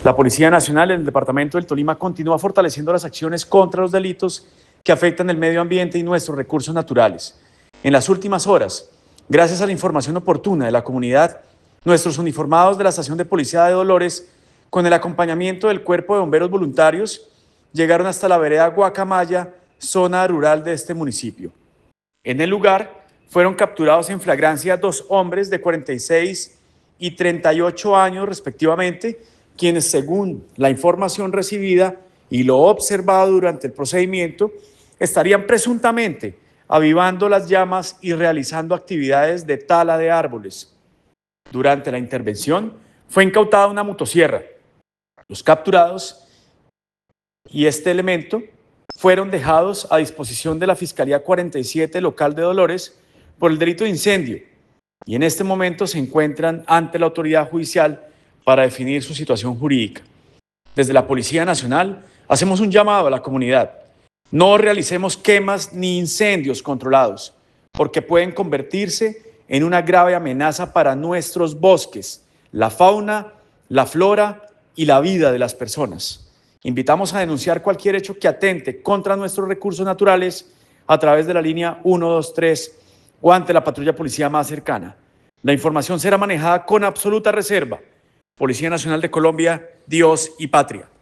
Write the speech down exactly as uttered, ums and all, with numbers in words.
La Policía Nacional en el departamento del Tolima continúa fortaleciendo las acciones contra los delitos que afectan el medio ambiente y nuestros recursos naturales. En las últimas horas, gracias a la información oportuna de la comunidad, nuestros uniformados de la Estación de Policía de Dolores, con el acompañamiento del Cuerpo de Bomberos Voluntarios, llegaron hasta la vereda Guacamaya, zona rural de este municipio. En el lugar fueron capturados en flagrancia dos hombres de cuarenta y seis y treinta y ocho años respectivamente, quienes, según la información recibida y lo observado durante el procedimiento, estarían presuntamente avivando las llamas y realizando actividades de tala de árboles. Durante la intervención fue incautada una motosierra. Los capturados y este elemento fueron dejados a disposición de la Fiscalía cuarenta y siete local de Dolores por el delito de incendio y en este momento se encuentran ante la autoridad judicial para definir su situación jurídica. Desde la Policía Nacional hacemos un llamado a la comunidad. No realicemos quemas ni incendios controlados, porque pueden convertirse en una grave amenaza para nuestros bosques, la fauna, la flora y la vida de las personas. Invitamos a denunciar cualquier hecho que atente contra nuestros recursos naturales a través de la línea uno dos tres o ante la patrulla policía más cercana. La información será manejada con absoluta reserva. Policía Nacional de Colombia, Dios y Patria.